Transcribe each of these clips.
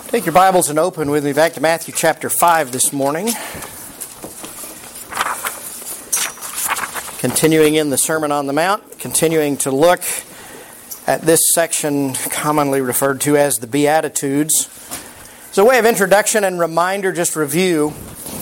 Take your Bibles and open with me back to Matthew chapter 5 this morning. Continuing in the Sermon on the Mount, continuing to look at this section commonly referred to as the Beatitudes. As a way of introduction and reminder, just review,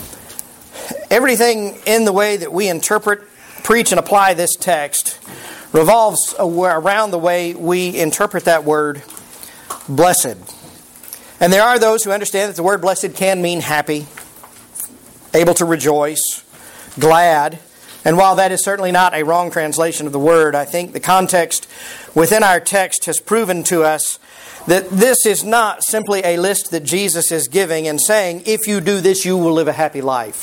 everything in the way that we interpret, preach, and apply this text revolves around the way we interpret that word, blessed. And there are those who understand that the word blessed can mean happy, able to rejoice, glad. And while that is certainly not a wrong translation of the word, I think the context within our text has proven to us that this is not simply a list that Jesus is giving and saying, if you do this, you will live a happy life.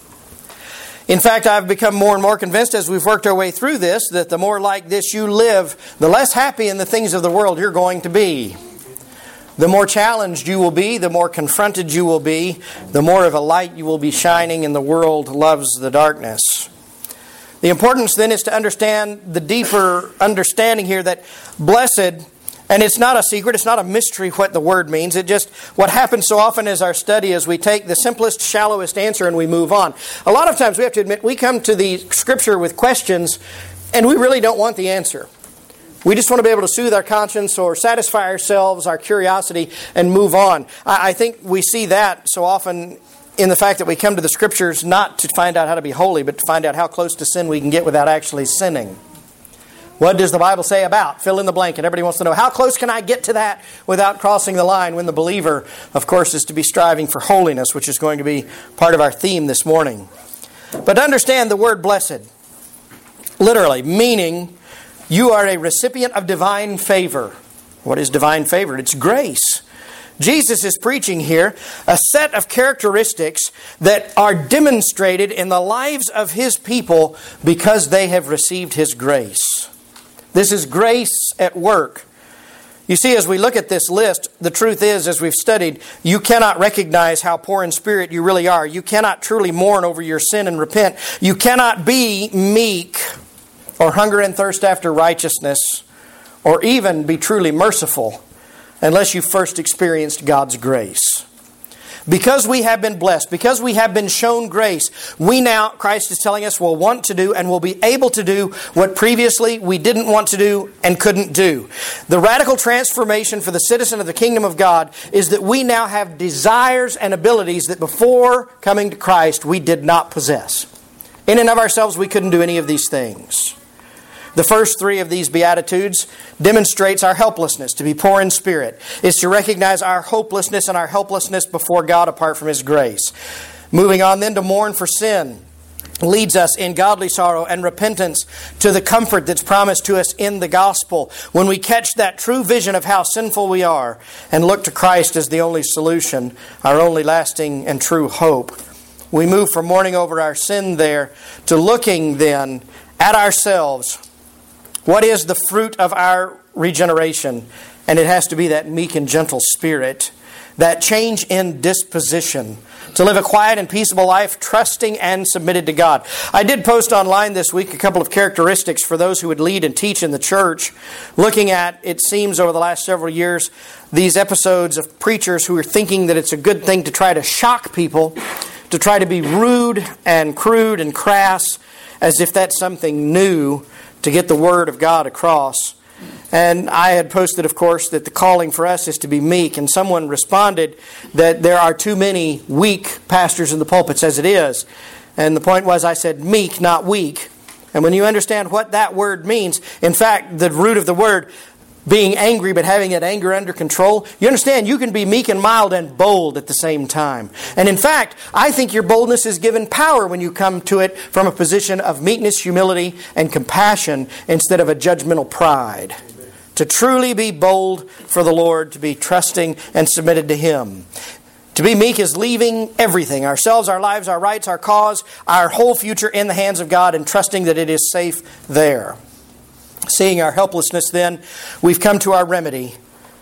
In fact, I've become more and more convinced as we've worked our way through this, that the more like this you live, the less happy in the things of the world you're going to be. The more challenged you will be, the more confronted you will be, the more of a light you will be shining, and the world loves the darkness. The importance then is to understand the deeper understanding here that blessed, and it's not a secret, it's not a mystery what the word means. It just, what happens so often is our study is we take the simplest, shallowest answer and we move on. A lot of times we have to admit we come to the Scripture with questions and we really don't want the answer. We just want to be able to soothe our conscience or satisfy ourselves, our curiosity, and move on. I think we see that so often in the fact that we come to the Scriptures not to find out how to be holy, but to find out how close to sin we can get without actually sinning. What does the Bible say about? Fill in the blank. And everybody wants to know, how close can I get to that without crossing the line? When the believer, of course, is to be striving for holiness, which is going to be part of our theme this morning. But understand the word blessed, literally, meaning you are a recipient of divine favor. What is divine favor? It's grace. Jesus is preaching here a set of characteristics that are demonstrated in the lives of His people because they have received His grace. This is grace at work. You see, as we look at this list, the truth is, as we've studied, you cannot recognize how poor in spirit you really are. You cannot truly mourn over your sin and repent. You cannot be meek or hunger and thirst after righteousness, or even be truly merciful, unless you first experienced God's grace. Because we have been blessed, because we have been shown grace, we now, Christ is telling us, will want to do and will be able to do what previously we didn't want to do and couldn't do. The radical transformation for the citizen of the kingdom of God is that we now have desires and abilities that before coming to Christ we did not possess. In and of ourselves we couldn't do any of these things. The first three of these Beatitudes demonstrates our helplessness, to be poor in spirit. It's to recognize our hopelessness and our helplessness before God apart from His grace. Moving on then to mourn for sin leads us in godly sorrow and repentance to the comfort that's promised to us in the gospel when we catch that true vision of how sinful we are and look to Christ as the only solution, our only lasting and true hope. We move from mourning over our sin there to looking then at ourselves. What is the fruit of our regeneration? And it has to be that meek and gentle spirit, that change in disposition, to live a quiet and peaceable life, trusting and submitted to God. I did post online this week a couple of characteristics for those who would lead and teach in the church, looking at, it seems over the last several years, these episodes of preachers who are thinking that it's a good thing to try to shock people, to try to be rude and crude and crass, as if that's something new to get the Word of God across. And I had posted, of course, that the calling for us is to be meek. And someone responded that there are too many weak pastors in the pulpits as it is. And the point was, I said meek, not weak. And when you understand what that word means, in fact, the root of the word, being angry but having that anger under control, you understand you can be meek and mild and bold at the same time. And in fact, I think your boldness is given power when you come to it from a position of meekness, humility, and compassion instead of a judgmental pride. Amen. To truly be bold for the Lord, to be trusting and submitted to Him. To be meek is leaving everything, ourselves, our lives, our rights, our cause, our whole future in the hands of God and trusting that it is safe there. Seeing our helplessness then, we've come to our remedy.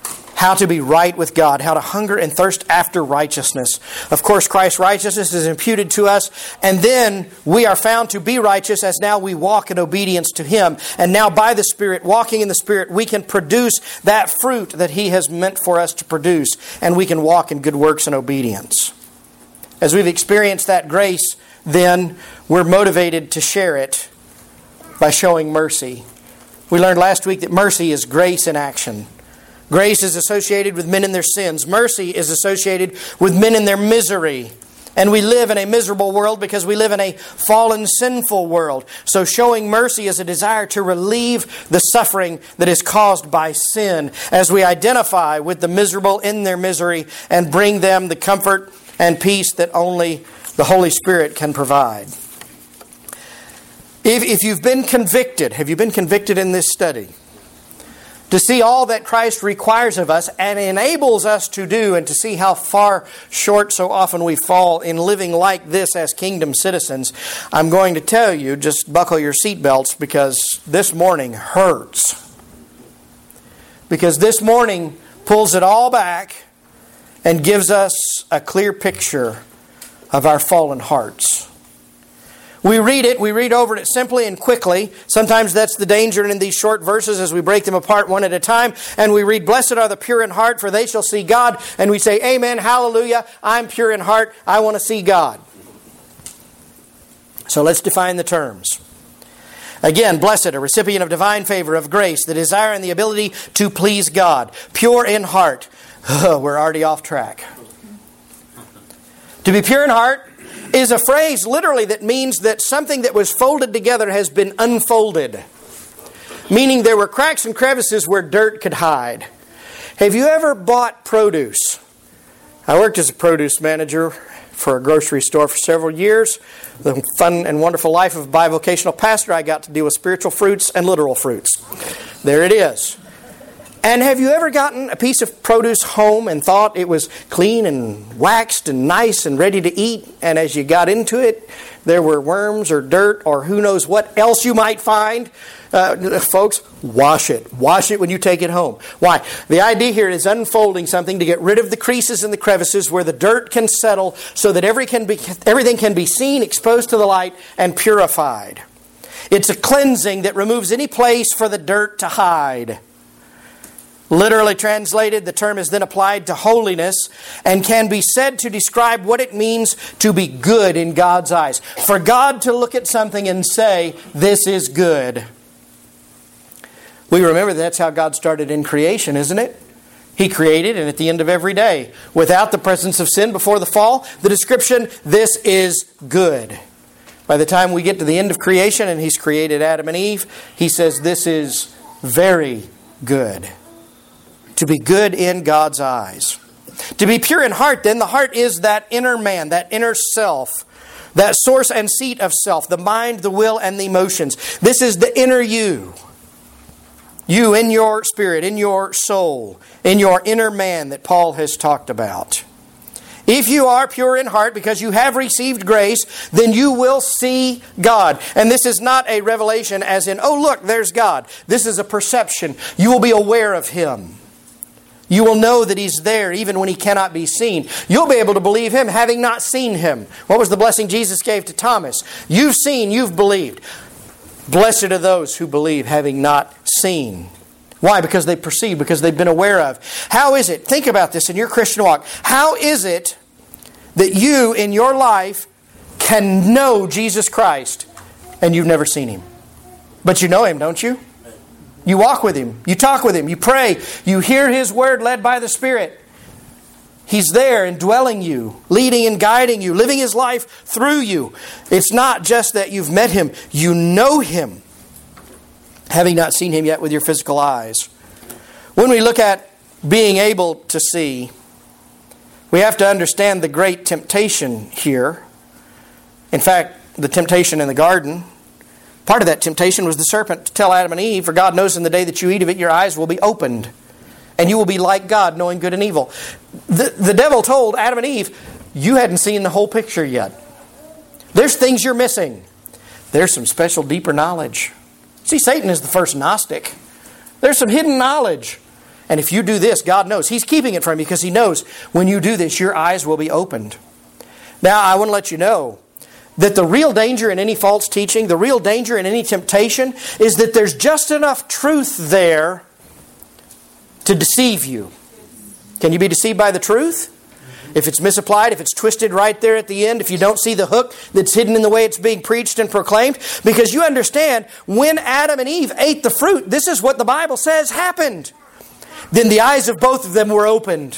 how to be right with God, how to hunger and thirst after righteousness. Of course, Christ's righteousness is imputed to us, and then we are found to be righteous as now we walk in obedience to Him. And now by the Spirit, walking in the Spirit, we can produce that fruit that He has meant for us to produce, and we can walk in good works and obedience. As we've experienced that grace, then we're motivated to share it by showing mercy. We learned last week that mercy is grace in action. Grace is associated with men in their sins. Mercy is associated with men in their misery. And we live in a miserable world because we live in a fallen, sinful world. So showing mercy is a desire to relieve the suffering that is caused by sin as we identify with the miserable in their misery and bring them the comfort and peace that only the Holy Spirit can provide. If you've been convicted, have you been convicted in this study? To see all that Christ requires of us and enables us to do, and to see how far short so often we fall in living like this as kingdom citizens, I'm going to tell you, just buckle your seatbelts, because this morning hurts. Because this morning pulls it all back and gives us a clear picture of our fallen hearts. We read over it simply and quickly. Sometimes that's the danger in these short verses as we break them apart one at a time. And we read, "Blessed are the pure in heart, for they shall see God." And we say, "Amen, hallelujah, I'm pure in heart, I want to see God." So let's define the terms. Again, blessed, a recipient of divine favor, of grace, the desire and the ability to please God. Pure in heart. We're already off track. To be pure in heart is a phrase literally that means that something that was folded together has been unfolded. Meaning there were cracks and crevices where dirt could hide. Have you ever bought produce? I worked as a produce manager for a grocery store for several years. The fun and wonderful life of a bivocational pastor, I got to deal with spiritual fruits and literal fruits. There it is. And have you ever gotten a piece of produce home and thought it was clean and waxed and nice and ready to eat, and as you got into it, there were worms or dirt or who knows what else you might find? Folks, wash it. Wash it when you take it home. Why? The idea here is unfolding something to get rid of the creases and the crevices where the dirt can settle so that everything can be seen, exposed to the light, and purified. It's a cleansing that removes any place for the dirt to hide. Literally translated, the term is then applied to holiness and can be said to describe what it means to be good in God's eyes. For God to look at something and say, "This is good." We remember that's how God started in creation, isn't it? He created, and at the end of every day, without the presence of sin before the fall, the description, "This is good." By the time we get to the end of creation and He's created Adam and Eve, He says, "This is very good." To be good in God's eyes. To be pure in heart, then, the heart is that inner man, that inner self, that source and seat of self, the mind, the will, and the emotions. This is the inner you. You in your spirit, in your soul, in your inner man that Paul has talked about. If you are pure in heart because you have received grace, then you will see God. And this is not a revelation as in, "Oh, look, there's God." This is a perception. You will be aware of Him. You will know that He's there even when He cannot be seen. You'll be able to believe Him having not seen Him. What was the blessing Jesus gave to Thomas? You've seen, you've believed. Blessed are those who believe having not seen. Why? Because they perceive, because they've been aware of. How is it? Think about this in your Christian walk. How is it that you in your life can know Jesus Christ and you've never seen Him? But you know Him, don't you? You walk with Him. You talk with Him. You pray. You hear His Word led by the Spirit. He's there indwelling you, leading and guiding you, living His life through you. It's not just that you've met Him. You know Him, having not seen Him yet with your physical eyes. When we look at being able to see, we have to understand the great temptation here. In fact, the temptation in the garden. Part of that temptation was the serpent to tell Adam and Eve, "For God knows in the day that you eat of it, your eyes will be opened, and you will be like God, knowing good and evil." The devil told Adam and Eve, "You hadn't seen the whole picture yet. There's things you're missing. There's some special, deeper knowledge." See, Satan is the first Gnostic. There's some hidden knowledge. And if you do this, God knows. He's keeping it from you because He knows when you do this, your eyes will be opened. Now, I want to let you know that the real danger in any false teaching, the real danger in any temptation, is that there's just enough truth there to deceive you. Can you be deceived by the truth? If it's misapplied, if it's twisted right there at the end, if you don't see the hook that's hidden in the way it's being preached and proclaimed. Because you understand, when Adam and Eve ate the fruit, this is what the Bible says happened. Then the eyes of both of them were opened.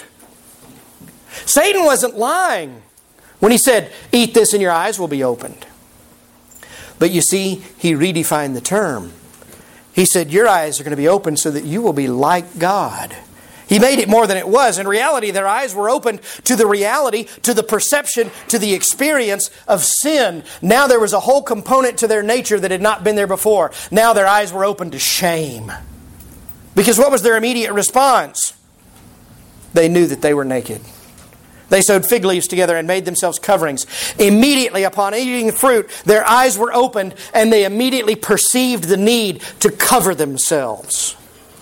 Satan wasn't lying when he said, eat this and your eyes will be opened. But you see, he redefined the term. He said, your eyes are going to be opened so that you will be like God. He made it more than it was. In reality, their eyes were opened to the reality, to the perception, to the experience of sin. Now there was a whole component to their nature that had not been there before. Now their eyes were opened to shame. Because what was their immediate response? They knew that they were naked. They sewed fig leaves together and made themselves coverings. Immediately upon eating the fruit, their eyes were opened and they immediately perceived the need to cover themselves.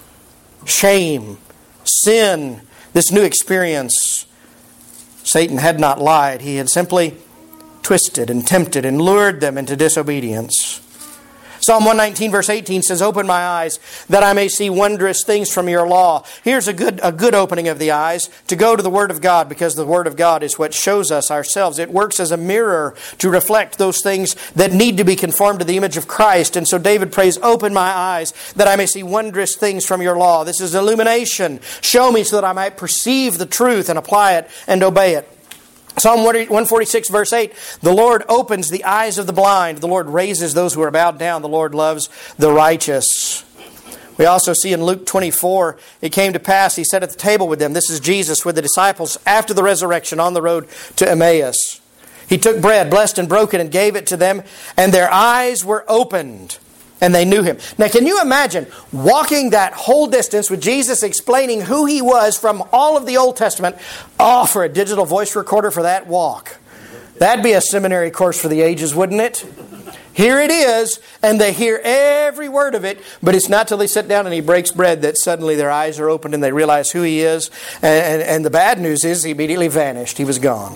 Shame, sin, this new experience. Satan had not lied. He had simply twisted and tempted and lured them into disobedience. Psalm 119 verse 18 says, open my eyes that I may see wondrous things from your law. Here's a good opening of the eyes to go to the Word of God, because the Word of God is what shows us ourselves. It works as a mirror to reflect those things that need to be conformed to the image of Christ. And so David prays, open my eyes that I may see wondrous things from your law. This is illumination. Show me so that I might perceive the truth and apply it and obey it. Psalm 146 verse 8, the Lord opens the eyes of the blind. The Lord raises those who are bowed down. The Lord loves the righteous. We also see in Luke 24, it came to pass, He sat at the table with them. This is Jesus with the disciples after the resurrection on the road to Emmaus. He took bread, blessed and broken, and gave it to them, and their eyes were opened. And they knew Him. Now can you imagine walking that whole distance with Jesus explaining who He was from all of the Old Testament? Oh, for a digital voice recorder for that walk. That'd be a seminary course for the ages, wouldn't it? Here it is, and they hear every word of it, but it's not till they sit down and He breaks bread that suddenly their eyes are opened and they realize who He is. And the bad news is He immediately vanished. He was gone.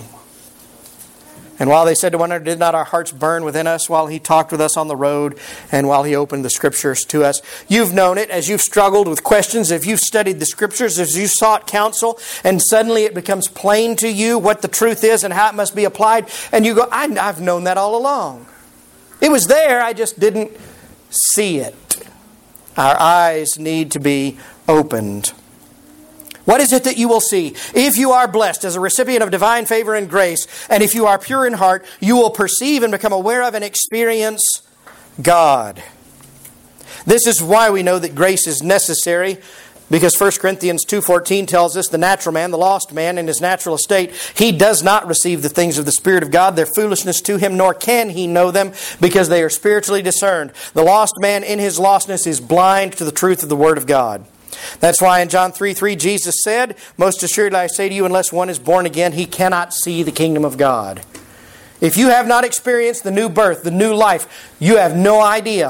And while they said to one another, did not our hearts burn within us while He talked with us on the road and while He opened the Scriptures to us? You've known it as you've struggled with questions, if you've studied the Scriptures, as you sought counsel, and suddenly it becomes plain to you what the truth is and how it must be applied. And you go, I've known that all along. It was there, I just didn't see it. Our eyes need to be opened. What is it that you will see? If you are blessed as a recipient of divine favor and grace, and if you are pure in heart, you will perceive and become aware of and experience God. This is why we know that grace is necessary, because 1 Corinthians 2:14 tells us the natural man, the lost man in his natural estate, he does not receive the things of the Spirit of God. They're foolishness to him, nor can he know them, because they are spiritually discerned. The lost man in his lostness is blind to the truth of the Word of God. That's why in John 3:3 Jesus said, most assuredly I say to you, unless one is born again, he cannot see the kingdom of God. If you have not experienced the new birth, the new life, you have no idea.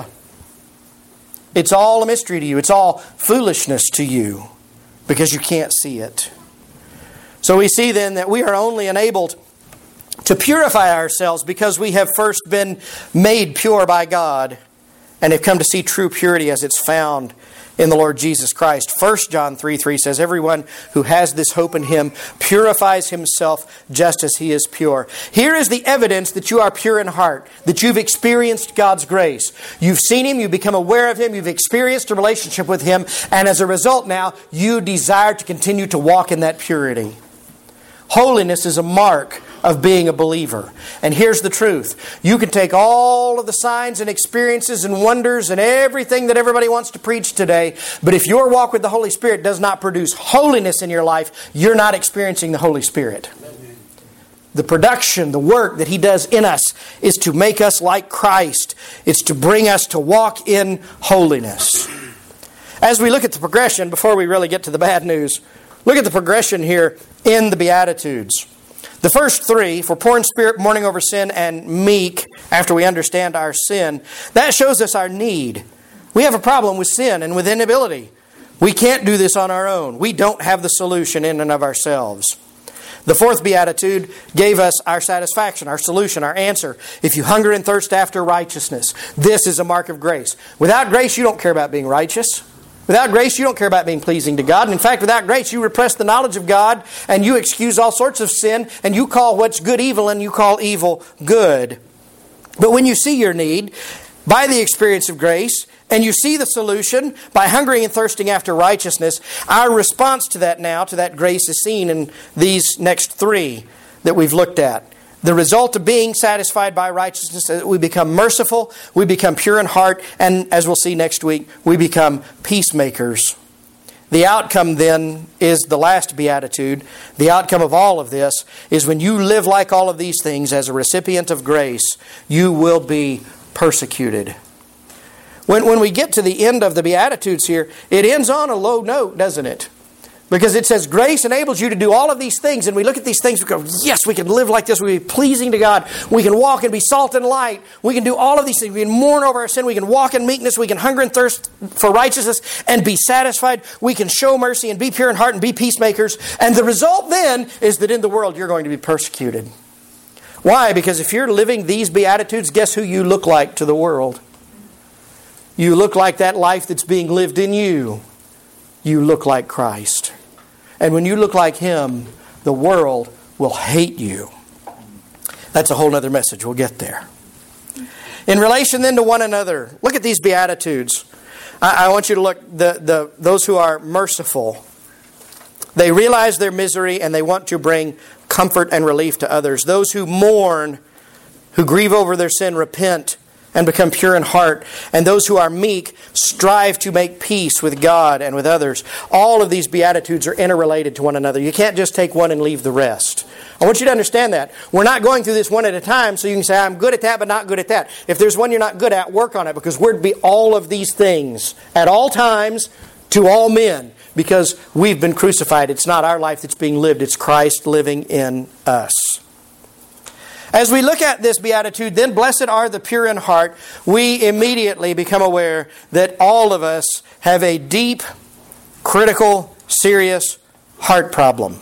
It's all a mystery to you. It's all foolishness to you because you can't see it. So we see then that we are only enabled to purify ourselves because we have first been made pure by God and have come to see true purity as it's found in the Lord Jesus Christ. 1 John 3:3 says, everyone who has this hope in Him purifies himself just as he is pure. Here is the evidence that you are pure in heart, that you've experienced God's grace. You've seen Him, you've become aware of Him, you've experienced a relationship with Him, and as a result now, you desire to continue to walk in that purity. Holiness is a mark of being a believer. And here's the truth. You can take all of the signs and experiences and wonders and everything that everybody wants to preach today, but if your walk with the Holy Spirit does not produce holiness in your life, you're not experiencing the Holy Spirit. The production, the work that He does in us is to make us like Christ. It's to bring us to walk in holiness. As we look at the progression, before we really get to the bad news, look at the progression here in the Beatitudes. The first three, for poor in spirit, mourning over sin, and meek, after we understand our sin, that shows us our need. We have a problem with sin and with inability. We can't do this on our own. We don't have the solution in and of ourselves. The fourth beatitude gave us our satisfaction, our solution, our answer. If you hunger and thirst after righteousness, this is a mark of grace. Without grace, you don't care about being righteous. Without grace, you don't care about being pleasing to God. And in fact, without grace, you repress the knowledge of God and you excuse all sorts of sin and you call what's good evil and you call evil good. But when you see your need by the experience of grace and you see the solution by hungering and thirsting after righteousness, our response to that now, to that grace, is seen in these next three that we've looked at. The result of being satisfied by righteousness is that we become merciful, we become pure in heart, and as we'll see next week, we become peacemakers. The outcome then is the last beatitude. The outcome of all of this is when you live like all of these things as a recipient of grace, you will be persecuted. When we get to the end of the Beatitudes here, it ends on a low note, doesn't it? Because it says grace enables you to do all of these things. And we look at these things and go, yes, we can live like this. We can be pleasing to God. We can walk and be salt and light. We can do all of these things. We can mourn over our sin. We can walk in meekness. We can hunger and thirst for righteousness and be satisfied. We can show mercy and be pure in heart and be peacemakers. And the result then is that in the world you're going to be persecuted. Why? Because if you're living these Beatitudes, guess who you look like to the world? You look like that life that's being lived in you. You look like Christ. And when you look like Him, the world will hate you. That's a whole other message. We'll get there. In relation then to one another, look at these Beatitudes. I want you to look, those who are merciful. They realize their misery and they want to bring comfort and relief to others. Those who mourn, who grieve over their sin, repent and become pure in heart. And those who are meek strive to make peace with God and with others. All of these Beatitudes are interrelated to one another. You can't just take one and leave the rest. I want you to understand that. We're not going through this one at a time so you can say, I'm good at that but not good at that. If there's one you're not good at, work on it, because we're to be all of these things at all times to all men, because we've been crucified. It's not our life that's being lived. It's Christ living in us. As we look at this beatitude, then blessed are the pure in heart, we immediately become aware that all of us have a deep, critical, serious heart problem.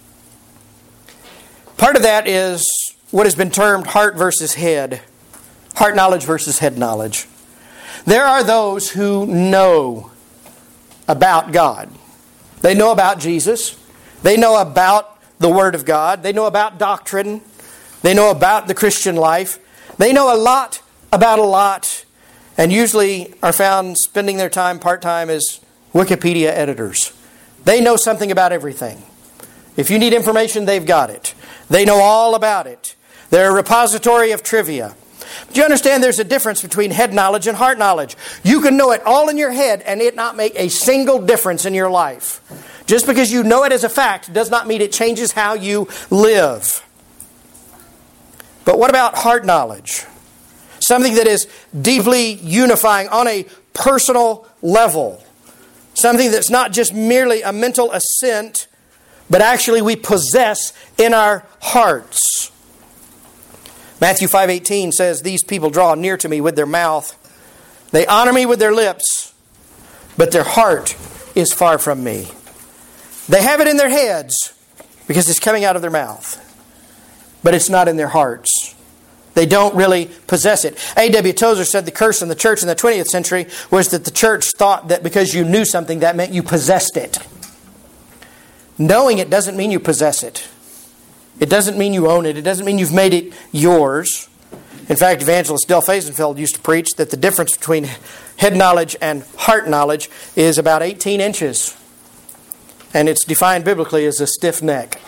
Part of that is what has been termed heart versus head. Heart knowledge versus head knowledge. There are those who know about God. They know about Jesus. They know about the Word of God. They know about doctrine. They know about the Christian life. They know a lot about a lot, and usually are found spending their time part-time as Wikipedia editors. They know something about everything. If you need information, they've got it. They know all about it. They're a repository of trivia. But you understand there's a difference between head knowledge and heart knowledge. You can know it all in your head and it not make a single difference in your life. Just because you know it as a fact does not mean it changes how you live. But what about heart knowledge? Something that is deeply unifying on a personal level. Something that's not just merely a mental assent, but actually we possess in our hearts. Matthew 5:18 says, these people draw near to me with their mouth. They honor me with their lips, but their heart is far from me. They have it in their heads because it's coming out of their mouth, but it's not in their hearts. They don't really possess it. A.W. Tozer said the curse in the church in the 20th century was that the church thought that because you knew something, that meant you possessed it. Knowing it doesn't mean you possess it. It doesn't mean you own it. It doesn't mean you've made it yours. In fact, Evangelist Del Faisenfeld used to preach that the difference between head knowledge and heart knowledge is about 18 inches. And it's defined biblically as a stiff neck.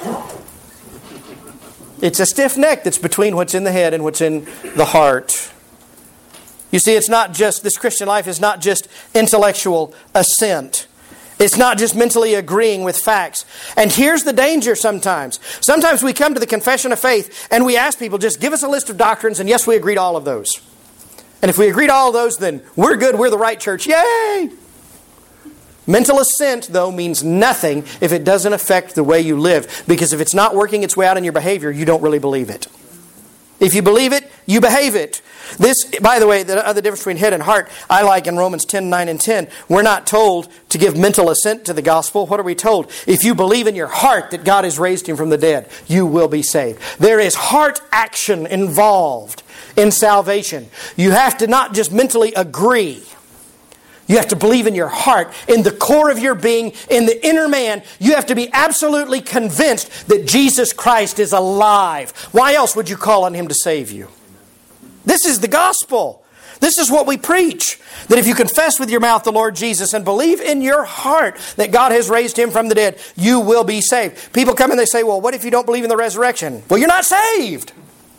It's a stiff neck that's between what's in the head and what's in the heart. You see, it's not just, this Christian life is not just intellectual assent. It's not just mentally agreeing with facts. And here's the danger sometimes. Sometimes we come to the confession of faith and we ask people, just give us a list of doctrines, and yes, we agree to all of those. And if we agree to all of those, then we're good, we're the right church. Yay! Mental assent, though, means nothing if it doesn't affect the way you live. Because if it's not working its way out in your behavior, you don't really believe it. If you believe it, you behave it. This, by the way, the other difference between head and heart, I like in Romans 10, 9 and 10. We're not told to give mental assent to the gospel. What are we told? If you believe in your heart that God has raised Him from the dead, you will be saved. There is heart action involved in salvation. You have to not just mentally agree. You have to believe in your heart, in the core of your being, in the inner man. You have to be absolutely convinced that Jesus Christ is alive. Why else would you call on Him to save you? This is the gospel. This is what we preach. That if you confess with your mouth the Lord Jesus and believe in your heart that God has raised Him from the dead, you will be saved. People come and they say, well, what if you don't believe in the resurrection? Well, you're not saved.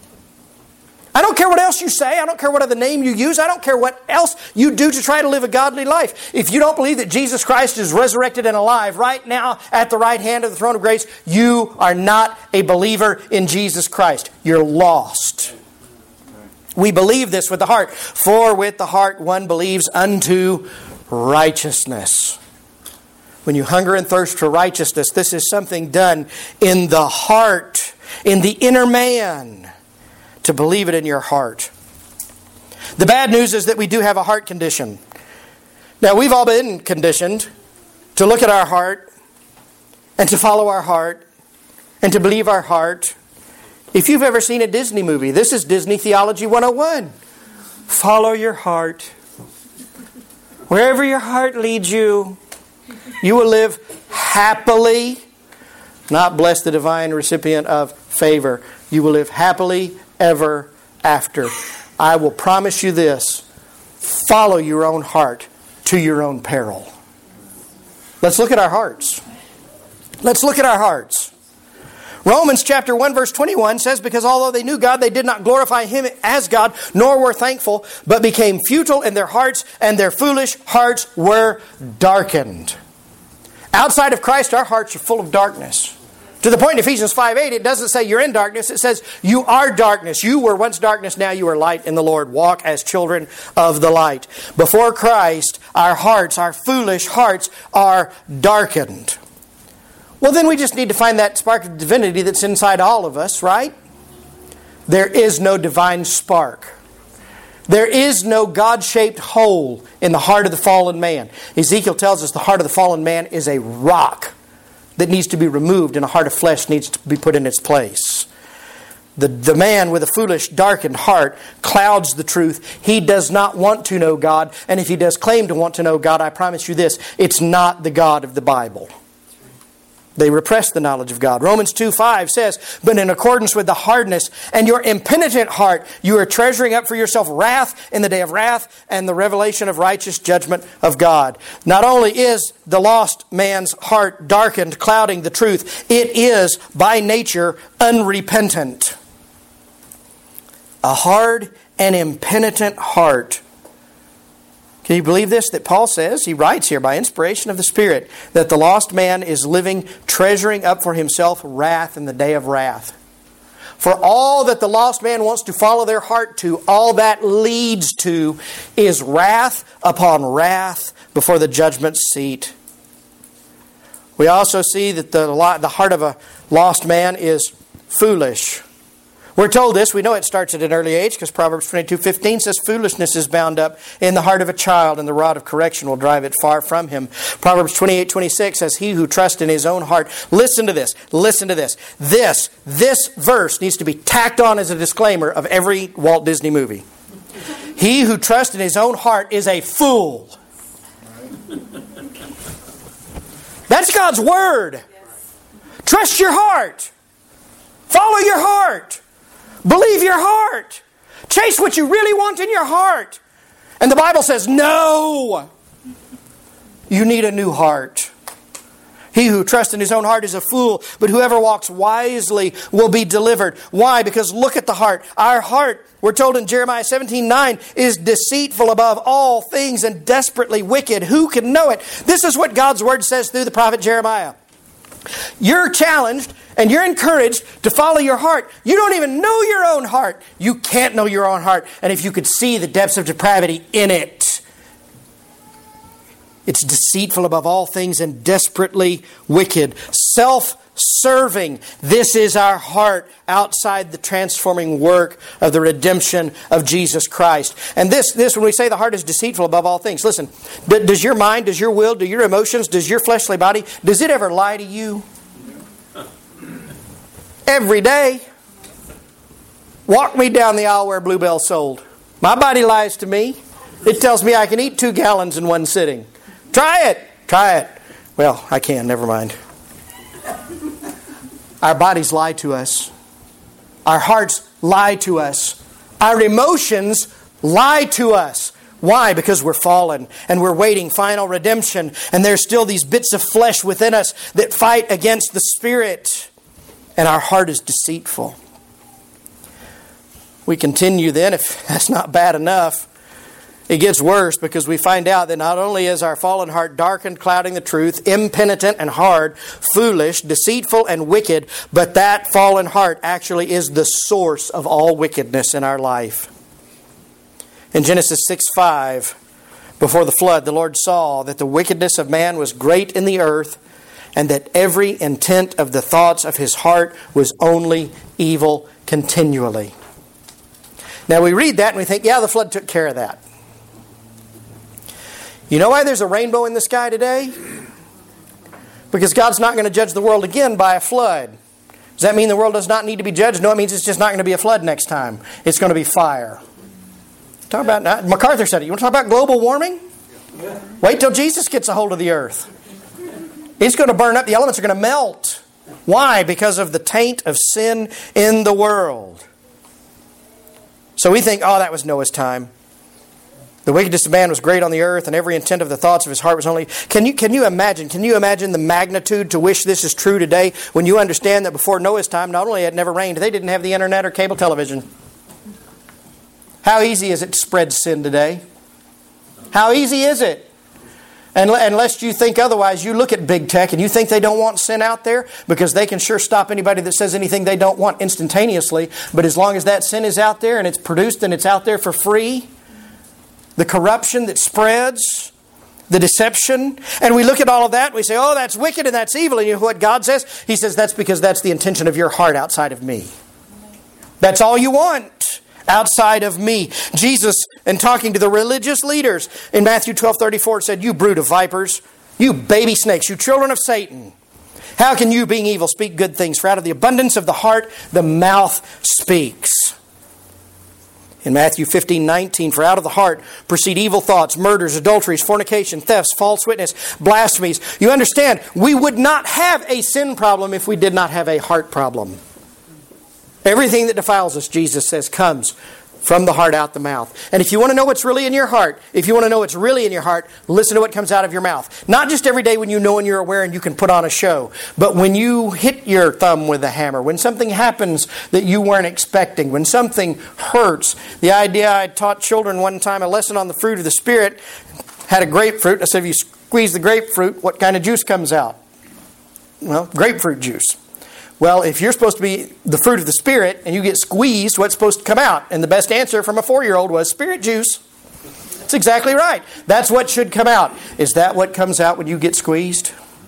I don't care what else you say. I don't care what other name you use. I don't care what else you do to try to live a godly life. If you don't believe that Jesus Christ is resurrected and alive right now at the right hand of the throne of grace, you are not a believer in Jesus Christ. You're lost. We believe this with the heart. For with the heart one believes unto righteousness. When you hunger and thirst for righteousness, this is something done in the heart, in the inner man. To believe it in your heart. The bad news is that we do have a heart condition. Now, we've all been conditioned to look at our heart and to follow our heart and to believe our heart. If you've ever seen a Disney movie, this is Disney Theology 101. Follow your heart. Wherever your heart leads you, you will live happily, not bless the divine recipient of favor. You will live happily ever after. I will promise you this. Follow your own heart to your own peril. Let's look at our hearts. Let's look at our hearts. Romans chapter 1 verse 21 says, because although they knew God, they did not glorify Him as God, nor were thankful, but became futile in their hearts, and their foolish hearts were darkened. Outside of Christ, our hearts are full of darkness. To the point in Ephesians 5:8, it doesn't say you're in darkness. It says you are darkness. You were once darkness, now you are light in the Lord. Walk as children of the light. Before Christ, our hearts, our foolish hearts, are darkened. Well, then we just need to find that spark of divinity that's inside all of us, right? There is no divine spark. There is no God-shaped hole in the heart of the fallen man. Ezekiel tells us the heart of the fallen man is a rock that needs to be removed, and a heart of flesh needs to be put in its place. The man with a foolish, darkened heart clouds the truth. He does not want to know God, and if he does claim to want to know God, I promise you this, it's not the God of the Bible. They repress the knowledge of God. Romans 2:5 says, but in accordance with the hardness and your impenitent heart, you are treasuring up for yourself wrath in the day of wrath and the revelation of righteous judgment of God. Not only is the lost man's heart darkened, clouding the truth, it is by nature unrepentant. A hard and impenitent heart. Can you believe this? That Paul says, he writes here by inspiration of the Spirit, that the lost man is living, treasuring up for himself wrath in the day of wrath. For all that the lost man wants to follow their heart to, all that leads to is wrath upon wrath before the judgment seat. We also see that the heart of a lost man is foolish. We're told this. We know it starts at an early age because Proverbs 22:15 says foolishness is bound up in the heart of a child, and the rod of correction will drive it far from him. Proverbs 28:26 says he who trusts in his own heart. Listen to this. Listen to this. This verse needs to be tacked on as a disclaimer of every Walt Disney movie. He who trusts in his own heart is a fool. That's God's word. Trust your heart. Follow your heart. Believe your heart. Chase what you really want in your heart. And the Bible says, no. You need a new heart. He who trusts in his own heart is a fool, but whoever walks wisely will be delivered. Why? Because look at the heart. Our heart, we're told in Jeremiah 17:9, is deceitful above all things and desperately wicked. Who can know it? This is what God's word says through the prophet Jeremiah. You're challenged and you're encouraged to follow your heart. You don't even know your own heart. You can't know your own heart. And if you could see the depths of depravity in it, it's deceitful above all things and desperately wicked. serving. This is our heart outside the transforming work of the redemption of Jesus Christ. And this when we say the heart is deceitful above all things, listen, does your mind, does your will, do your emotions, does your fleshly body, does it ever lie to you? Every day. Walk me down the aisle where Bluebell sold. My body lies to me. It tells me I can eat 2 gallons in one sitting. Try it. Try it. Well, I can. Never mind. Our bodies lie to us. Our hearts lie to us. Our emotions lie to us. Why? Because we're fallen and we're waiting final redemption. And there's still these bits of flesh within us that fight against the Spirit. And our heart is deceitful. We continue then, if that's not bad enough, it gets worse because we find out that not only is our fallen heart darkened, clouding the truth, impenitent and hard, foolish, deceitful and wicked, but that fallen heart actually is the source of all wickedness in our life. In Genesis 6:5, before the flood, the Lord saw that the wickedness of man was great in the earth, and that every intent of the thoughts of his heart was only evil continually. Now we read that and we think, yeah, the flood took care of that. You know why there's a rainbow in the sky today? Because God's not going to judge the world again by a flood. Does that mean the world does not need to be judged? No, it means it's just not going to be a flood next time. It's going to be fire. Talk about, MacArthur said it. You want to talk about global warming? Wait till Jesus gets a hold of the earth. It's going to burn up. The elements are going to melt. Why? Because of the taint of sin in the world. So we think, oh, that was Noah's time. The wickedness of man was great on the earth, and every intent of the thoughts of his heart was only... Can you imagine the magnitude to which this is true today when you understand that before Noah's time, not only had it never rained, they didn't have the internet or cable television. How easy is it to spread sin today? How easy is it? And unless you think otherwise, you look at big tech and you think they don't want sin out there because they can sure stop anybody that says anything they don't want instantaneously. But as long as that sin is out there and it's produced and it's out there for free, the corruption that spreads, the deception, and we look at all of that and we say, oh, that's wicked and that's evil. And you know what God says? He says that's because that's the intention of your heart outside of me. That's all you want. Outside of me. Jesus, in talking to the religious leaders in Matthew 12:34, said, you brood of vipers, you baby snakes, you children of Satan. How can you, being evil, speak good things? For out of the abundance of the heart, the mouth speaks. In Matthew 15:19, for out of the heart proceed evil thoughts, murders, adulteries, fornication, thefts, false witness, blasphemies. You understand, we would not have a sin problem if we did not have a heart problem. Everything that defiles us, Jesus says, comes from the heart out the mouth. And if you want to know what's really in your heart, listen to what comes out of your mouth. Not just every day when you know and you're aware and you can put on a show, but when you hit your thumb with a hammer, when something happens that you weren't expecting, when something hurts. The idea, I taught children one time a lesson on the fruit of the Spirit, had a grapefruit. I said, if you squeeze the grapefruit, what kind of juice comes out? Well, grapefruit juice. Well, if you're supposed to be the fruit of the Spirit and you get squeezed, what's supposed to come out? And the best answer from a 4-year-old was spirit juice. That's exactly right. That's what should come out. Is that what comes out when you get squeezed?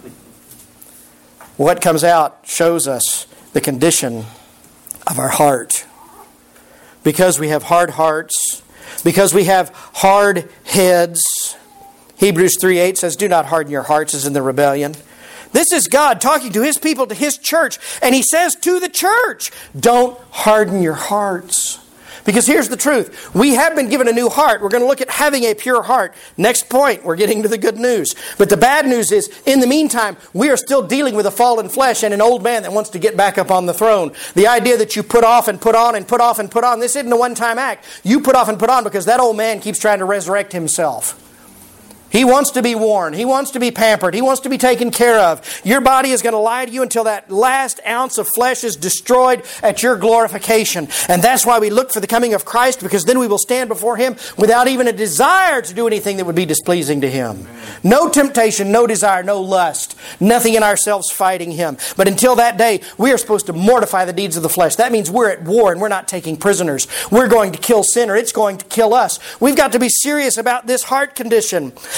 What comes out shows us the condition of our heart. Because we have hard hearts, because we have hard heads, Hebrews 3:8 says, do not harden your hearts as in the rebellion. This is God talking to His people, to His church. And He says to the church, don't harden your hearts. Because here's the truth. We have been given a new heart. We're going to look at having a pure heart. Next point, we're getting to the good news. But the bad news is, in the meantime, we are still dealing with a fallen flesh and an old man that wants to get back up on the throne. The idea that you put off and put on and put off and put on, this isn't a one-time act. You put off and put on because that old man keeps trying to resurrect himself. He wants to be worn. He wants to be pampered. He wants to be taken care of. Your body is going to lie to you until that last ounce of flesh is destroyed at your glorification. And that's why we look for the coming of Christ, because then we will stand before Him without even a desire to do anything that would be displeasing to Him. No temptation, no desire, no lust. Nothing in ourselves fighting Him. But until that day, we are supposed to mortify the deeds of the flesh. That means we're at war and we're not taking prisoners. We're going to kill sin or it's going to kill us. We've got to be serious about this heart condition.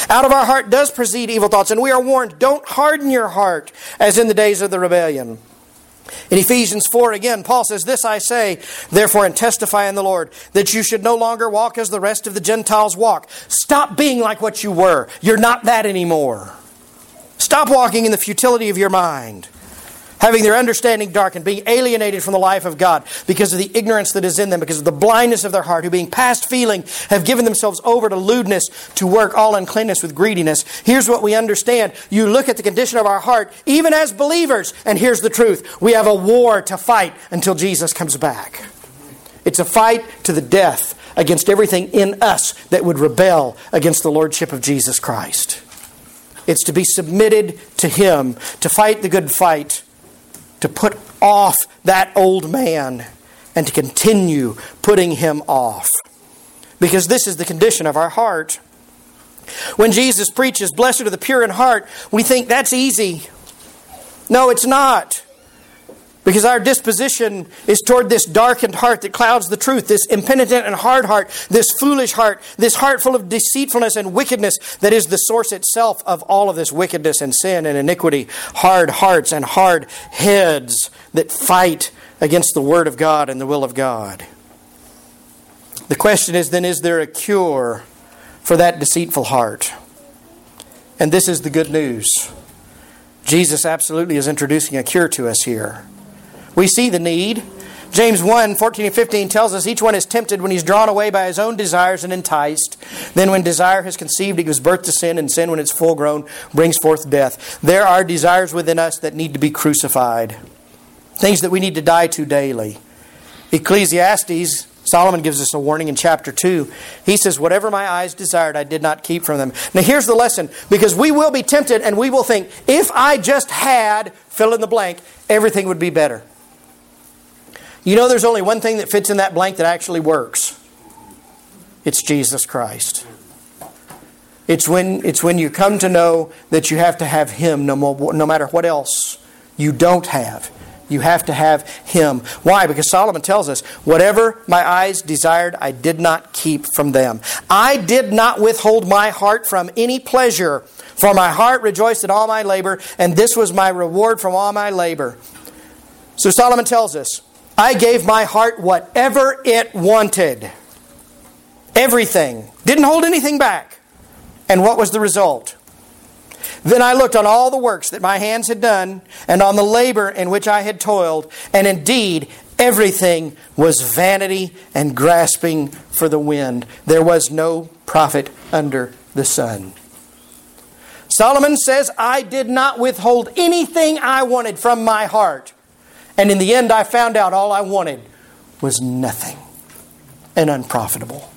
Out of our heart does proceed evil thoughts, and we are warned, don't harden your heart as in the days of the rebellion. In Ephesians 4 again, Paul says, this I say, therefore, and testify in the Lord, that you should no longer walk as the rest of the Gentiles walk. Stop being like what you were. You're not that anymore. Stop walking in the futility of your mind, having their understanding darkened, being alienated from the life of God because of the ignorance that is in them, because of the blindness of their heart, who being past feeling have given themselves over to lewdness, to work all uncleanness with greediness. Here's what we understand. You look at the condition of our heart, even as believers, and here's the truth. We have a war to fight until Jesus comes back. It's a fight to the death against everything in us that would rebel against the Lordship of Jesus Christ. It's to be submitted to Him, to fight the good fight, to put off that old man and to continue putting him off. Because this is the condition of our heart. When Jesus preaches, blessed are the pure in heart, we think that's easy. No, it's not. Because our disposition is toward this darkened heart that clouds the truth, this impenitent and hard heart, this foolish heart, this heart full of deceitfulness and wickedness that is the source itself of all of this wickedness and sin and iniquity. Hard hearts and hard heads that fight against the Word of God and the will of God. The question is then, is there a cure for that deceitful heart? And this is the good news. Jesus absolutely is introducing a cure to us here. We see the need. James 1, 14 and 15 tells us each one is tempted when he's drawn away by his own desires and enticed. Then when desire has conceived, it gives birth to sin, and sin, when it's full grown, brings forth death. There are desires within us that need to be crucified. Things that we need to die to daily. Ecclesiastes, Solomon gives us a warning in chapter 2. He says, whatever my eyes desired, I did not keep from them. Now here's the lesson. Because we will be tempted and we will think, if I just had, fill in the blank, everything would be better. You know there's only one thing that fits in that blank that actually works. It's Jesus Christ. It's when you come to know that you have to have Him no matter what else you don't have. You have to have Him. Why? Because Solomon tells us, whatever my eyes desired, I did not keep from them. I did not withhold my heart from any pleasure, for my heart rejoiced in all my labor, and this was my reward from all my labor. So Solomon tells us, I gave my heart whatever it wanted. Everything. Didn't hold anything back. And what was the result? Then I looked on all the works that my hands had done, and on the labor in which I had toiled, and indeed everything was vanity and grasping for the wind. There was no profit under the sun. Solomon says, I did not withhold anything I wanted from my heart. And in the end, I found out all I wanted was nothing and unprofitable.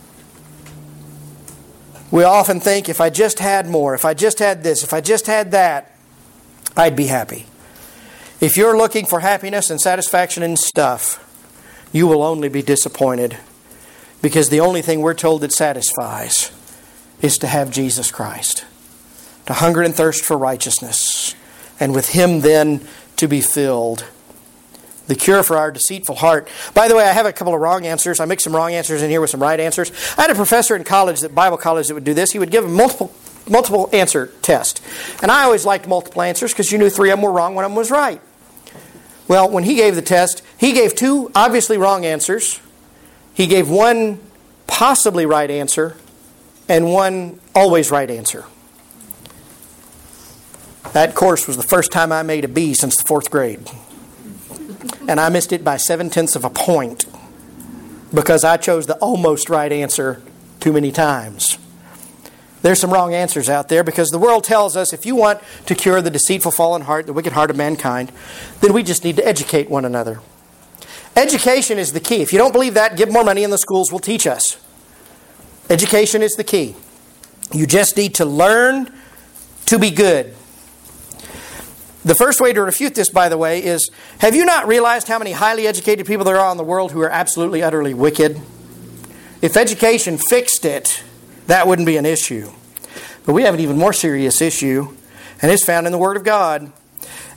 We often think, if I just had more, if I just had this, if I just had that, I'd be happy. If you're looking for happiness and satisfaction in stuff, you will only be disappointed. Because the only thing we're told that satisfies is to have Jesus Christ. To hunger and thirst for righteousness. And with Him then to be filled. The cure for our deceitful heart. By the way, I have a couple of wrong answers. I mixed some wrong answers in here with some right answers. I had a professor in college, Bible college, that would do this. He would give a multiple answer test. And I always liked multiple answers because you knew 3 of them were wrong, 1 of them was right. Well, when he gave the test, he gave 2 obviously wrong answers. He gave 1 possibly right answer and 1 always right answer. That course was the first time I made a B since the 4th grade. And I missed it by 0.7 of a point because I chose the almost right answer too many times. There's some wrong answers out there because the world tells us if you want to cure the deceitful fallen heart, the wicked heart of mankind, then we just need to educate one another. Education is the key. If you don't believe that, give more money and the schools will teach us. Education is the key. You just need to learn to be good. The first way to refute this, by the way, is, have you not realized how many highly educated people there are in the world who are absolutely, utterly wicked? If education fixed it, that wouldn't be an issue. But we have an even more serious issue, and it's found in the Word of God.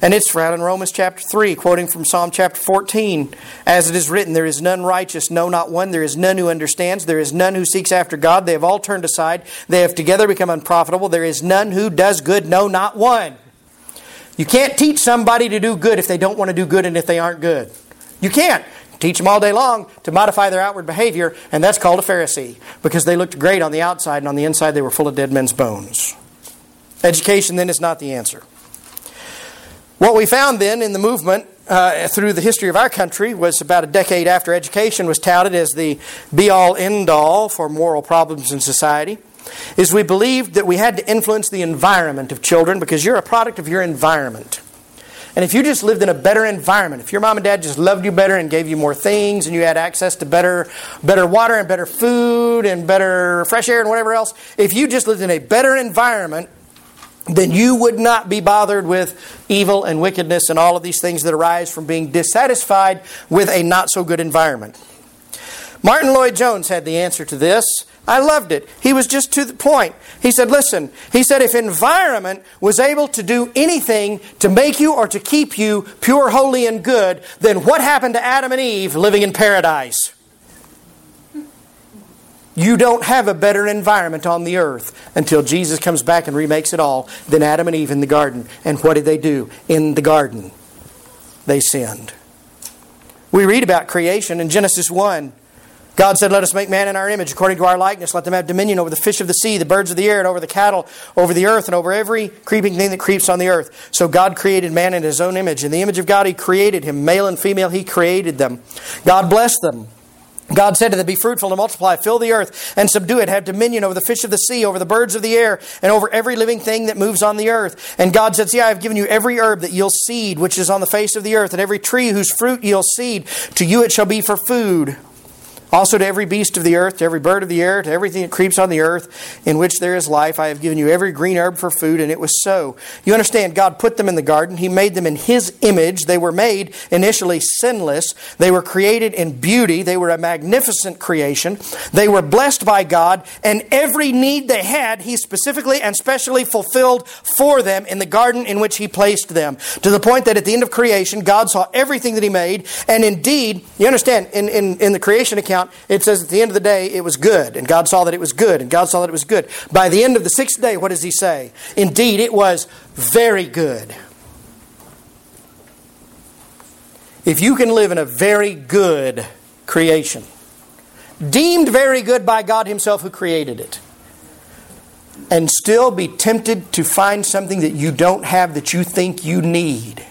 And it's found in Romans chapter 3, quoting from Psalm chapter 14. As it is written, there is none righteous, no, not one. There is none who understands. There is none who seeks after God. They have all turned aside. They have together become unprofitable. There is none who does good, no, not one. You can't teach somebody to do good if they don't want to do good and if they aren't good. You can't. Teach them all day long to modify their outward behavior, and that's called a Pharisee, because they looked great on the outside and on the inside they were full of dead men's bones. Education then is not the answer. What we found then in the movement through the history of our country was about a decade after education was touted as the be-all, end-all for moral problems in society, is we believed that we had to influence the environment of children because you're a product of your environment. And if you just lived in a better environment, if your mom and dad just loved you better and gave you more things and you had access to better water and better food and better fresh air and whatever else, if you just lived in a better environment, then you would not be bothered with evil and wickedness and all of these things that arise from being dissatisfied with a not-so-good environment. Martin Lloyd-Jones had the answer to this. I loved it. He was just to the point. He said, listen, he said, if environment was able to do anything to make you or to keep you pure, holy, and good, then what happened to Adam and Eve living in paradise? You don't have a better environment on the earth until Jesus comes back and remakes it all than Adam and Eve in the garden. And what did they do in the garden? They sinned. We read about creation in Genesis 1. God said, let us make man in our image, according to our likeness. Let them have dominion over the fish of the sea, the birds of the air, and over the cattle, over the earth, and over every creeping thing that creeps on the earth. So God created man in His own image. In the image of God He created him. Male and female He created them. God blessed them. God said to them, be fruitful and multiply, fill the earth and subdue it, have dominion over the fish of the sea, over the birds of the air, and over every living thing that moves on the earth. And God said, see, I have given you every herb that yields seed, which is on the face of the earth, and every tree whose fruit yields seed. To you it shall be for food. Also to every beast of the earth, to every bird of the air, to everything that creeps on the earth, in which there is life, I have given you every green herb for food, and it was so. You understand, God put them in the garden. He made them in His image. They were made initially sinless. They were created in beauty. They were a magnificent creation. They were blessed by God, and every need they had, He specifically and specially fulfilled for them in the garden in which He placed them. To the point that at the end of creation, God saw everything that He made, and indeed, you understand, in the creation account, it says at the end of the day, it was good. And God saw that it was good. And God saw that it was good. By the end of the sixth day, what does He say? Indeed, it was very good. If you can live in a very good creation, deemed very good by God Himself who created it, and still be tempted to find something that you don't have that you think you need,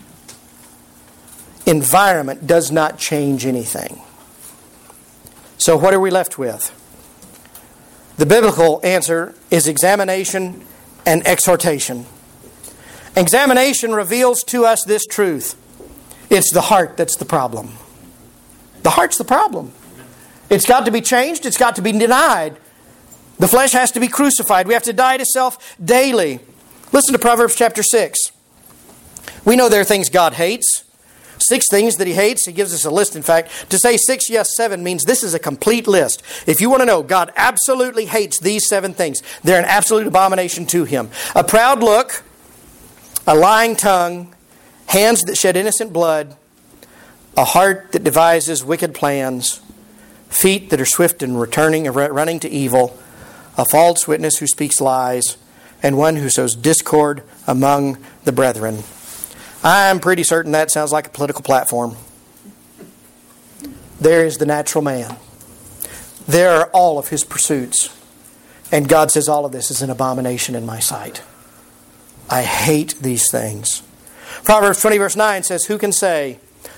environment does not change anything. So what are we left with? The biblical answer is examination and exhortation. Examination reveals to us this truth. It's the heart that's the problem. The heart's the problem. It's got to be changed. It's got to be denied. The flesh has to be crucified. We have to die to self daily. Listen to Proverbs chapter 6. We know there are things God hates. 6 things that He hates. He gives us a list, in fact. To say 6, yes, 7 means this is a complete list. If you want to know, God absolutely hates these 7 things. They're an absolute abomination to Him. A proud look, a lying tongue, hands that shed innocent blood, a heart that devises wicked plans, feet that are swift in running to evil, a false witness who speaks lies, and one who sows discord among the brethren. I'm pretty certain that sounds like a political platform. There is the natural man. There are all of his pursuits. And God says all of this is an abomination in my sight. I hate these things. Proverbs 20 verse 9 says, Who can say,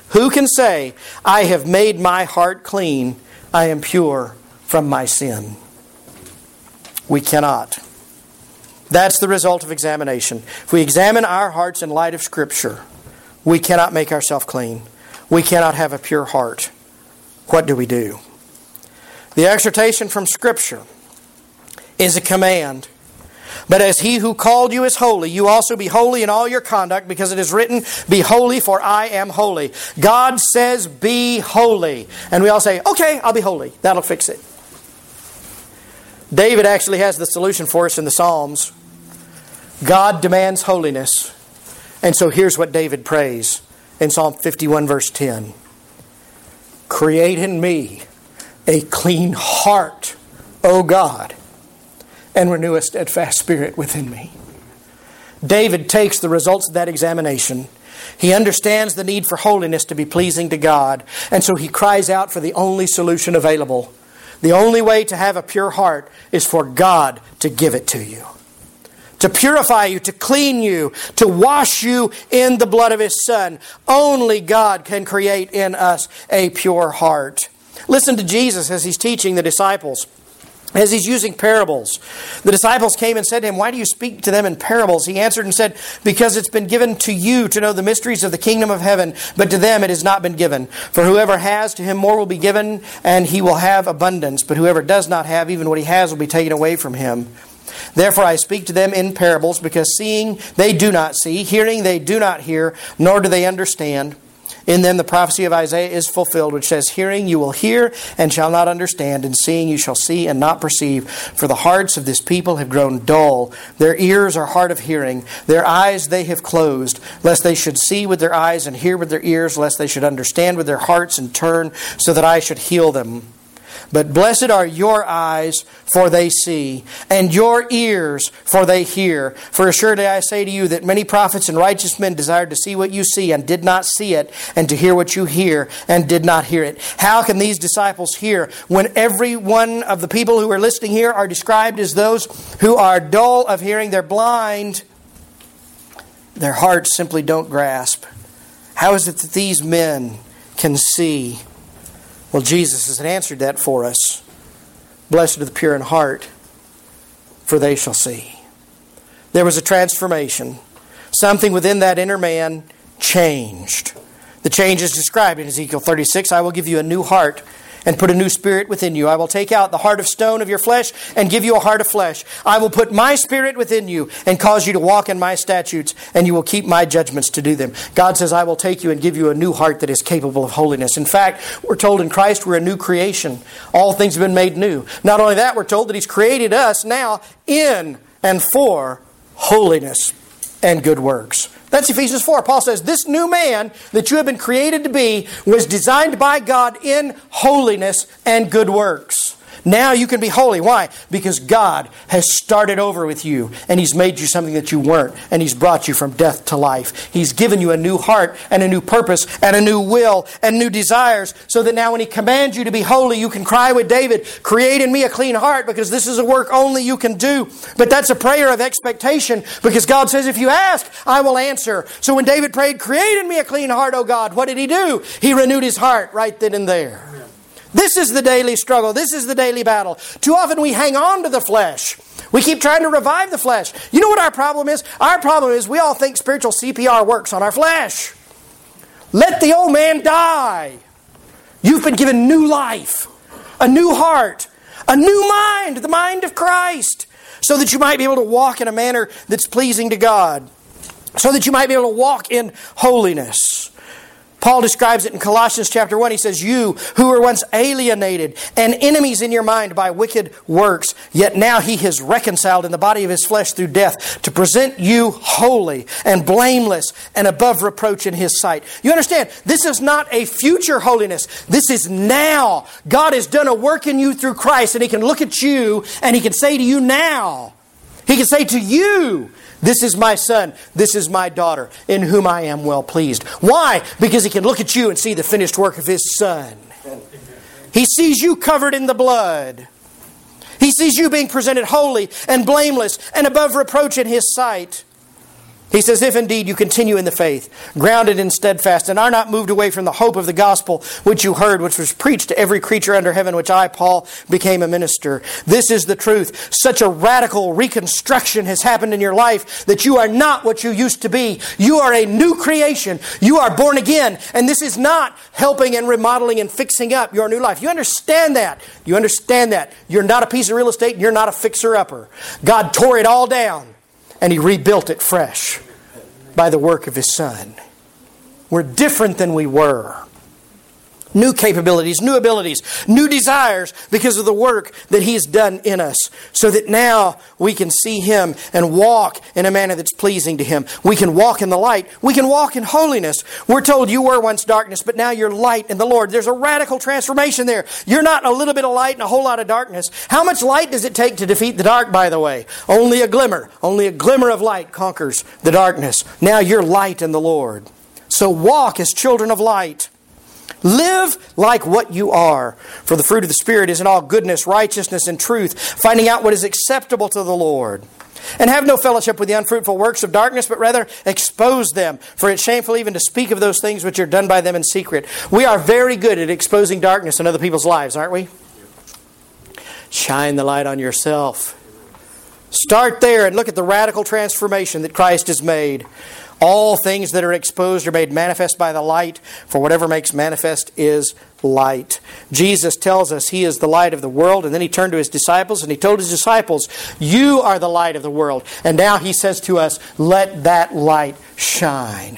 I have made my heart clean, I am pure from my sin? We cannot. That's the result of examination. If we examine our hearts in light of Scripture, we cannot make ourselves clean. We cannot have a pure heart. What do we do? The exhortation from Scripture is a command. But as He who called you is holy, you also be holy in all your conduct, because it is written, Be holy, for I am holy. God says, be holy. And we all say, okay, I'll be holy. That'll fix it. David actually has the solution for us in the Psalms. God demands holiness. And so here's what David prays in Psalm 51 verse 10. Create in me a clean heart, O God, and renew a steadfast spirit within me. David takes the results of that examination. He understands the need for holiness to be pleasing to God. And so he cries out for the only solution available. The only way to have a pure heart is for God to give it to you. To purify you, to clean you, to wash you in the blood of His Son. Only God can create in us a pure heart. Listen to Jesus as He's teaching the disciples. As He's using parables, the disciples came and said to Him, "Why do you speak to them in parables?" He answered and said, "Because it's been given to you to know the mysteries of the kingdom of heaven, but to them it has not been given. For whoever has, to him more will be given, and he will have abundance. But whoever does not have, even what he has will be taken away from him. Therefore I speak to them in parables, because seeing they do not see, hearing they do not hear, nor do they understand. In them the prophecy of Isaiah is fulfilled, which says, Hearing you will hear and shall not understand, and seeing you shall see and not perceive. For the hearts of this people have grown dull. Their ears are hard of hearing. Their eyes they have closed, lest they should see with their eyes and hear with their ears, lest they should understand with their hearts and turn, so that I should heal them. But blessed are your eyes, for they see, and your ears, for they hear. For assuredly I say to you that many prophets and righteous men desired to see what you see and did not see it, and to hear what you hear and did not hear it. How can these disciples hear when every one of the people who are listening here are described as those who are dull of hearing? They're blind. Their hearts simply don't grasp. How is it that these men can see? Well, Jesus has answered that for us. Blessed are the pure in heart, for they shall see. There was a transformation. Something within that inner man changed. The change is described in Ezekiel 36. I will give you a new heart and put a new spirit within you. I will take out the heart of stone of your flesh and give you a heart of flesh. I will put my spirit within you and cause you to walk in my statutes, and you will keep my judgments to do them. God says, I will take you and give you a new heart that is capable of holiness. In fact, we're told in Christ we're a new creation. All things have been made new. Not only that, we're told that He's created us now in and for holiness and good works. That's Ephesians 4. Paul says, this new man that you have been created to be was designed by God in holiness and good works. Now you can be holy. Why? Because God has started over with you, and He's made you something that you weren't, and He's brought you from death to life. He's given you a new heart and a new purpose and a new will and new desires, so that now when He commands you to be holy, you can cry with David, create in me a clean heart, because this is a work only you can do. But that's a prayer of expectation, because God says, if you ask, I will answer. So when David prayed, create in me a clean heart, O God, what did he do? He renewed his heart right then and there. This is the daily struggle. This is the daily battle. Too often we hang on to the flesh. We keep trying to revive the flesh. You know what our problem is? Our problem is we all think spiritual CPR works on our flesh. Let the old man die. You've been given new life, a new heart, a new mind, the mind of Christ, so that you might be able to walk in a manner that's pleasing to God, so that you might be able to walk in holiness. Paul describes it in Colossians chapter 1. He says, you who were once alienated and enemies in your mind by wicked works, yet now He has reconciled in the body of His flesh through death to present you holy and blameless and above reproach in His sight. You understand, this is not a future holiness. This is now. God has done a work in you through Christ, and He can look at you and He can say to you now, He can say to you, this is my son, this is my daughter, in whom I am well pleased. Why? Because He can look at you and see the finished work of His Son. He sees you covered in the blood. He sees you being presented holy and blameless and above reproach in His sight. He says, if indeed you continue in the faith, grounded and steadfast, and are not moved away from the hope of the gospel which you heard, which was preached to every creature under heaven, which I, Paul, became a minister. This is the truth. Such a radical reconstruction has happened in your life that you are not what you used to be. You are a new creation. You are born again. And this is not helping and remodeling and fixing up your new life. You understand that. You understand that. You're not a piece of real estate and you're not a fixer-upper. God tore it all down, and He rebuilt it fresh by the work of His Son. We're different than we were. New capabilities, new abilities, new desires because of the work that He's done in us. So that now we can see Him and walk in a manner that's pleasing to Him. We can walk in the light. We can walk in holiness. We're told you were once darkness, but now you're light in the Lord. There's a radical transformation there. You're not a little bit of light and a whole lot of darkness. How much light does it take to defeat the dark, by the way? Only a glimmer. Only a glimmer of light conquers the darkness. Now you're light in the Lord. So walk as children of light. Live like what you are. For the fruit of the Spirit is in all goodness, righteousness, and truth, finding out what is acceptable to the Lord. And have no fellowship with the unfruitful works of darkness, but rather expose them. For it's shameful even to speak of those things which are done by them in secret. We are very good at exposing darkness in other people's lives, aren't we? Shine the light on yourself. Start there and look at the radical transformation that Christ has made. All things that are exposed are made manifest by the light, for whatever makes manifest is light. Jesus tells us He is the light of the world, and then He turned to His disciples and He told His disciples, you are the light of the world. And now He says to us, let that light shine.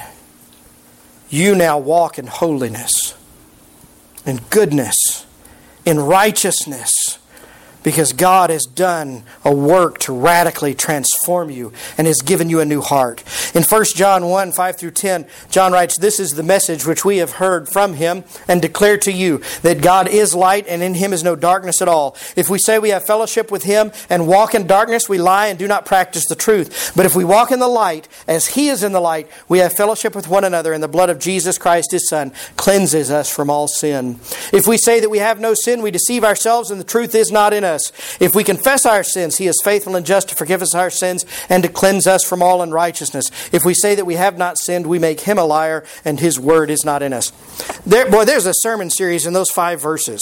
You now walk in holiness, in goodness, in righteousness, because God has done a work to radically transform you and has given you a new heart. In 1 John 1, 5 through 10, John writes, this is the message which we have heard from Him and declare to you, that God is light and in Him is no darkness at all. If we say we have fellowship with Him and walk in darkness, we lie and do not practice the truth. But if we walk in the light, as He is in the light, we have fellowship with one another, and the blood of Jesus Christ His Son cleanses us from all sin. If we say that we have no sin, we deceive ourselves and the truth is not in us. If we confess our sins, He is faithful and just to forgive us our sins and to cleanse us from all unrighteousness. If we say that we have not sinned, we make Him a liar and His word is not in us. There's a sermon series in those 5 verses.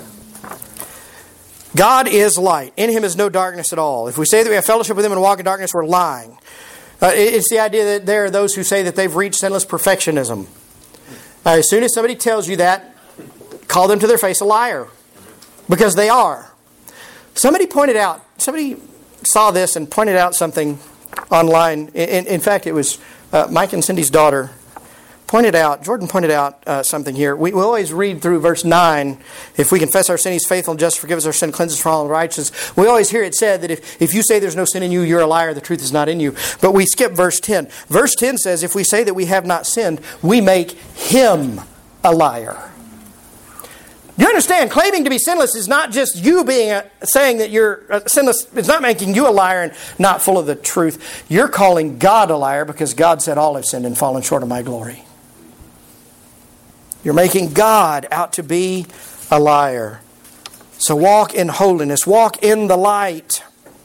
God is light. In Him is no darkness at all. If we say that we have fellowship with Him and walk in darkness, we're lying. It's the idea that there are those who say that they've reached sinless perfectionism. As soon as somebody tells you that, call them to their face a liar. Because they are. Somebody saw this and pointed out something online. In fact, it was Mike and Cindy's daughter Jordan pointed out something here. We always read through verse 9, if we confess our sin, He's faithful and just to forgive us our sin, cleanse us from all unrighteousness. We always hear it said that if you say there's no sin in you, you're a liar, the truth is not in you. But we skip verse 10. Verse 10 says, if we say that we have not sinned, we make Him a liar. You understand, claiming to be sinless is not just you saying that you're sinless. It's not making you a liar and not full of the truth. You're calling God a liar because God said all have sinned and fallen short of my glory. You're making God out to be a liar. So walk in holiness. Walk in the light.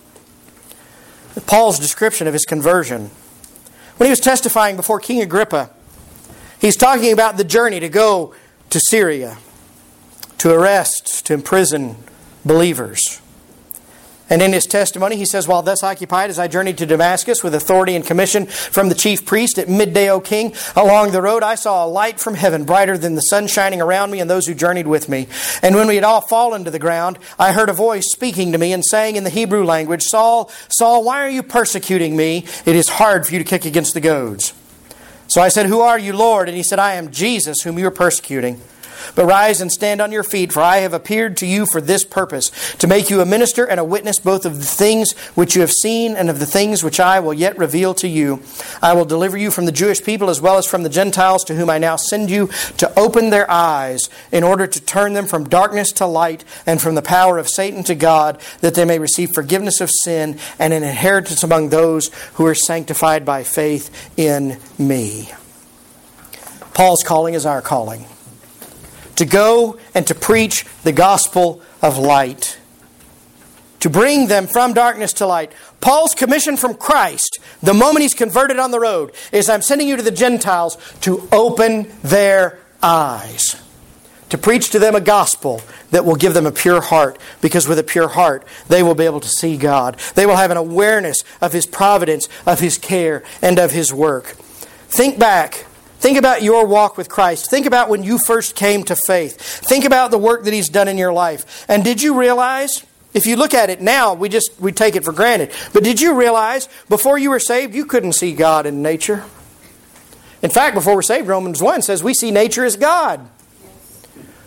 Paul's description of his conversion. When he was testifying before King Agrippa, he's talking about the journey to go to Syria, to arrest, to imprison believers. And in his testimony, he says, while thus occupied as I journeyed to Damascus with authority and commission from the chief priest at midday, O king, along the road I saw a light from heaven, brighter than the sun shining around me and those who journeyed with me. And when we had all fallen to the ground, I heard a voice speaking to me and saying in the Hebrew language, Saul, Saul, why are you persecuting me? It is hard for you to kick against the goads. So I said, who are you, Lord? And He said, I am Jesus, whom you are persecuting. But rise and stand on your feet, for I have appeared to you for this purpose, to make you a minister and a witness both of the things which you have seen and of the things which I will yet reveal to you. I will deliver you from the Jewish people as well as from the Gentiles, to whom I now send you to open their eyes in order to turn them from darkness to light and from the power of Satan to God, that they may receive forgiveness of sin and an inheritance among those who are sanctified by faith in me. Paul's calling is our calling. To go and to preach the gospel of light. To bring them from darkness to light. Paul's commission from Christ, the moment he's converted on the road, is I'm sending you to the Gentiles to open their eyes. To preach to them a gospel that will give them a pure heart. Because with a pure heart, they will be able to see God. They will have an awareness of His providence, of His care, and of His work. Think back. Think about your walk with Christ. Think about when you first came to faith. Think about the work that He's done in your life. And did you realize, if you look at it now, we take it for granted. But did you realize, before you were saved, you couldn't see God in nature? In fact, before we're saved, Romans 1 says we see nature as God.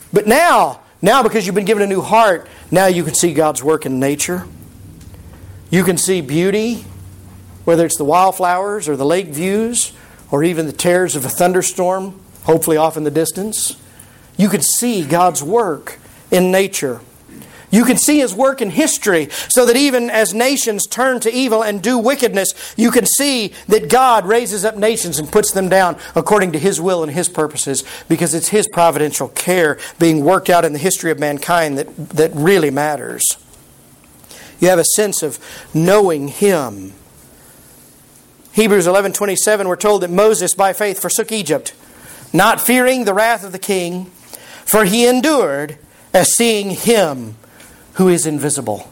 But now because you've been given a new heart, now you can see God's work in nature. You can see beauty, whether it's the wildflowers or the lake views or even the tears of a thunderstorm, hopefully off in the distance. You can see God's work in nature. You can see His work in history, so that even as nations turn to evil and do wickedness, you can see that God raises up nations and puts them down according to His will and His purposes, because it's His providential care being worked out in the history of mankind that really matters. You have a sense of knowing Him. Hebrews 11:27, we're told that Moses by faith forsook Egypt, not fearing the wrath of the king, for he endured as seeing Him who is invisible.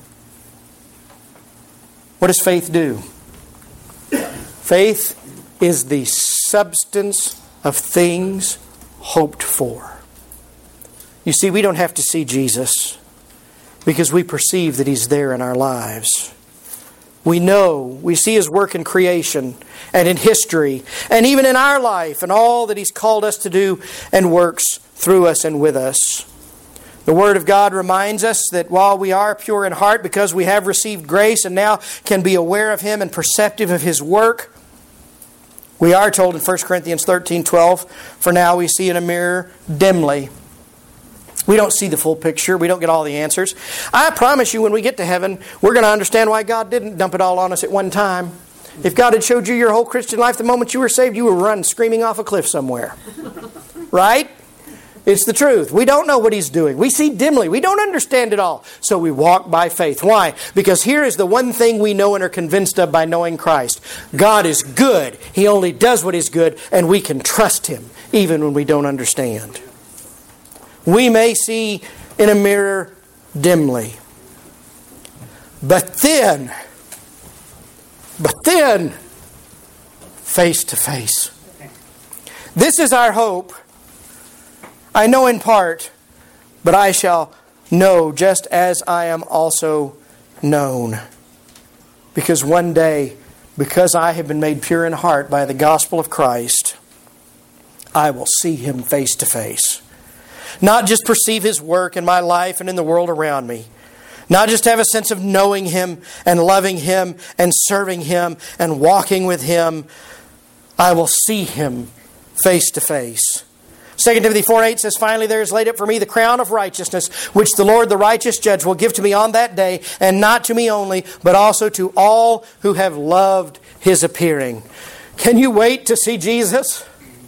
What does faith do? Faith is the substance of things hoped for. You see, we don't have to see Jesus because we perceive that He's there in our lives. We know, we see His work in creation and in history and even in our life and all that He's called us to do and works through us and with us. The Word of God reminds us that while we are pure in heart because we have received grace and now can be aware of Him and perceptive of His work, we are told in 1 Corinthians 13:12, for now we see in a mirror dimly. We don't see the full picture. We don't get all the answers. I promise you when we get to heaven, we're going to understand why God didn't dump it all on us at one time. If God had showed you your whole Christian life the moment you were saved, you would run screaming off a cliff somewhere. Right? It's the truth. We don't know what He's doing. We see dimly. We don't understand it all. So we walk by faith. Why? Because here is the one thing we know and are convinced of by knowing Christ. God is good. He only does what is good, and we can trust Him even when we don't understand. We may see in a mirror dimly. But then, face to face. This is our hope. I know in part, but I shall know just as I am also known. Because one day, because I have been made pure in heart by the gospel of Christ, I will see Him face to face. Not just perceive His work in my life and in the world around me. Not just have a sense of knowing Him and loving Him and serving Him and walking with Him. I will see Him face to face. 2 Timothy 4:8 says, finally there is laid up for me the crown of righteousness, which the Lord the righteous judge will give to me on that day, and not to me only, but also to all who have loved His appearing. Can you wait to see Jesus?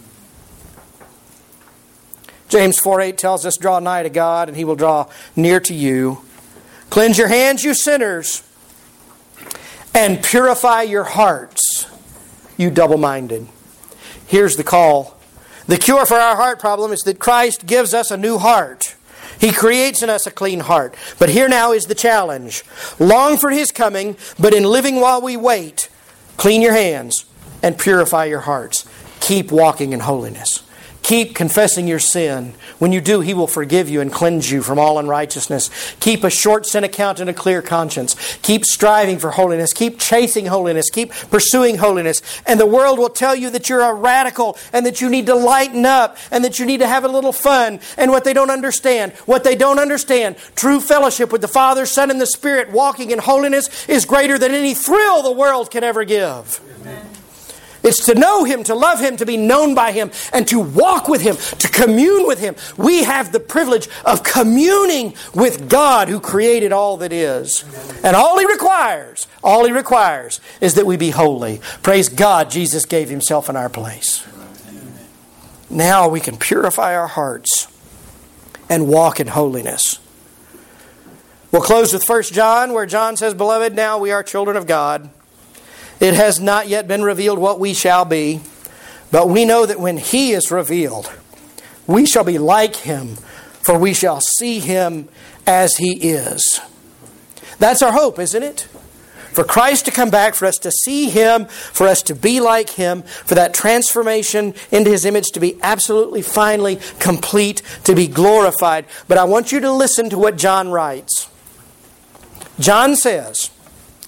James 4:8 tells us, draw nigh to God, and He will draw near to you. Cleanse your hands, you sinners, and purify your hearts, you double-minded. Here's the call. The cure for our heart problem is that Christ gives us a new heart. He creates in us a clean heart. But here now is the challenge. Long for His coming, but in living while we wait, clean your hands and purify your hearts. Keep walking in holiness. Keep confessing your sin. When you do, He will forgive you and cleanse you from all unrighteousness. Keep a short sin account and a clear conscience. Keep striving for holiness. Keep chasing holiness. Keep pursuing holiness. And the world will tell you that you're a radical and that you need to lighten up and that you need to have a little fun. And what they don't understand, true fellowship with the Father, Son, and the Spirit, walking in holiness, is greater than any thrill the world can ever give. Amen. It's to know Him, to love Him, to be known by Him, and to walk with Him, to commune with Him. We have the privilege of communing with God who created all that is. And all He requires is that we be holy. Praise God, Jesus gave Himself in our place. Now we can purify our hearts and walk in holiness. We'll close with 1 John, where John says, beloved, now we are children of God. It has not yet been revealed what we shall be, but we know that when He is revealed, we shall be like Him, for we shall see Him as He is. That's our hope, isn't it? For Christ to come back, for us to see Him, for us to be like Him, for that transformation into His image to be absolutely, finally, complete, to be glorified. But I want you to listen to what John writes. John says,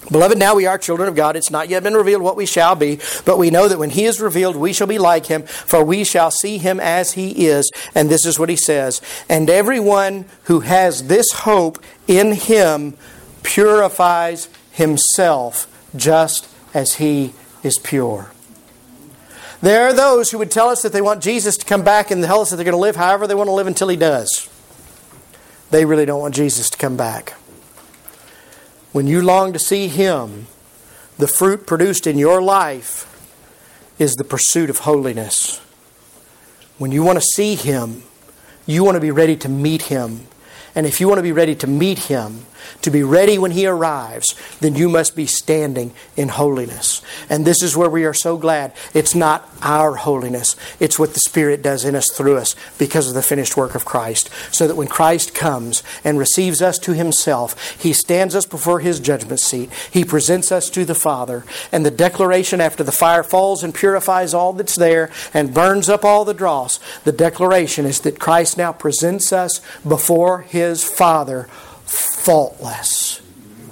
Beloved, now we are children of God. It's not yet been revealed what we shall be, but we know that when He is revealed, we shall be like Him, for we shall see Him as He is. And this is what He says. And everyone who has this hope in Him purifies himself just as He is pure. There are those who would tell us that they want Jesus to come back and tell us that they're going to live however they want to live until He does. They really don't want Jesus to come back. When you long to see Him, the fruit produced in your life is the pursuit of holiness. When you want to see Him, you want to be ready to meet Him. And if you want to be ready to meet Him, to be ready when He arrives, then you must be standing in holiness. And this is where we are so glad. It's not our holiness. It's what the Spirit does in us through us because of the finished work of Christ. So that when Christ comes and receives us to Himself, He stands us before His judgment seat. He presents us to the Father. And the declaration after the fire falls and purifies all that's there and burns up all the dross, the declaration is that Christ now presents us before His Father faultless.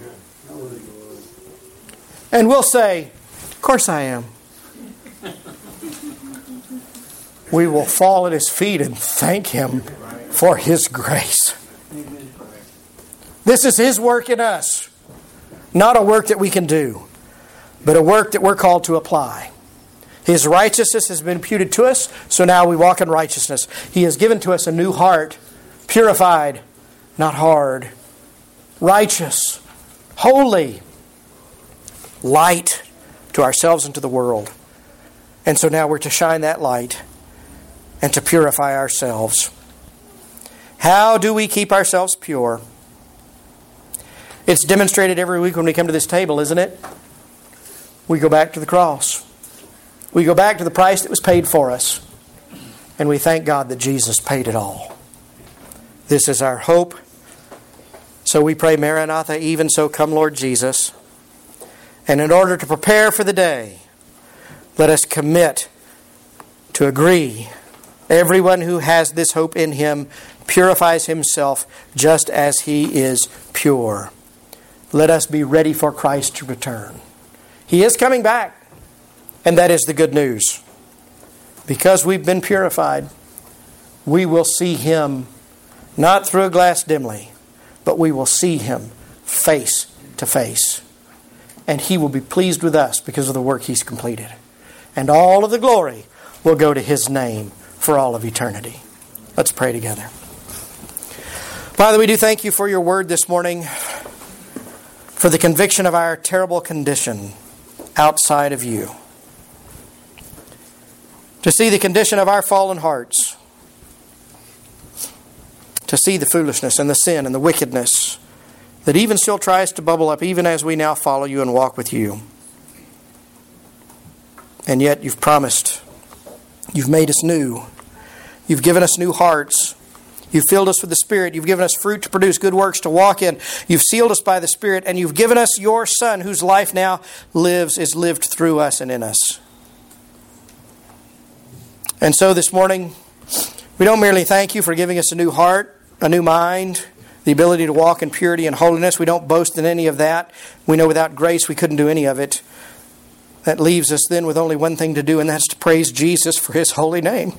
And we'll say, of course I am. We will fall at His feet and thank Him for His grace. This is His work in us. Not a work that we can do, but a work that we're called to apply. His righteousness has been imputed to us, so now we walk in righteousness. He has given to us a new heart, purified, not hard, righteous, holy, light to ourselves and to the world. And so now we're to shine that light and to purify ourselves. How do we keep ourselves pure? It's demonstrated every week when we come to this table, isn't it? We go back to the cross. We go back to the price that was paid for us. And we thank God that Jesus paid it all. This is our hope. So we pray, Maranatha, even so come Lord Jesus. And in order to prepare for the day, let us commit to agree. Everyone who has this hope in Him purifies himself just as He is pure. Let us be ready for Christ to return. He is coming back. And that is the good news. Because we've been purified, we will see Him not through a glass dimly, but we will see Him face to face. And He will be pleased with us because of the work He's completed. And all of the glory will go to His name for all of eternity. Let's pray together. Father, we do thank You for Your word this morning, for the conviction of our terrible condition outside of You. To see the condition of our fallen hearts. To see the foolishness and the sin and the wickedness that even still tries to bubble up even as we now follow You and walk with You. And yet You've promised. You've made us new. You've given us new hearts. You've filled us with the Spirit. You've given us fruit to produce good works to walk in. You've sealed us by the Spirit. And You've given us Your Son, whose life now is lived through us and in us. And so this morning, we don't merely thank You for giving us a new heart, a new mind, the ability to walk in purity and holiness. We don't boast in any of that. We know without grace we couldn't do any of it. That leaves us then with only one thing to do, and that's to praise Jesus for His holy name.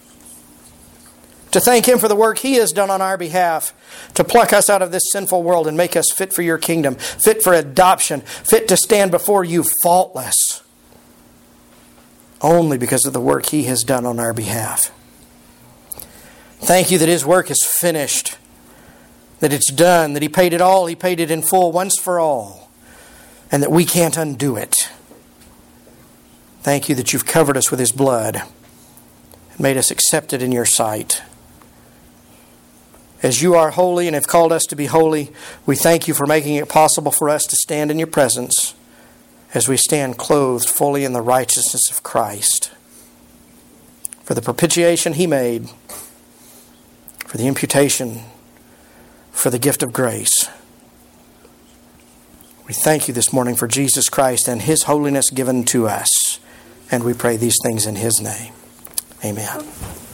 To thank Him for the work He has done on our behalf, to pluck us out of this sinful world and make us fit for Your kingdom, fit for adoption, fit to stand before You faultless. Only because of the work He has done on our behalf. Thank You that His work is finished, that it's done, that He paid it all, He paid it in full once for all, and that we can't undo it. Thank You that You've covered us with His blood and made us accepted in Your sight. As You are holy and have called us to be holy, we thank You for making it possible for us to stand in Your presence as we stand clothed fully in the righteousness of Christ. For the propitiation He made, for the imputation, for the gift of grace. We thank You this morning for Jesus Christ and His holiness given to us. And we pray these things in His name. Amen.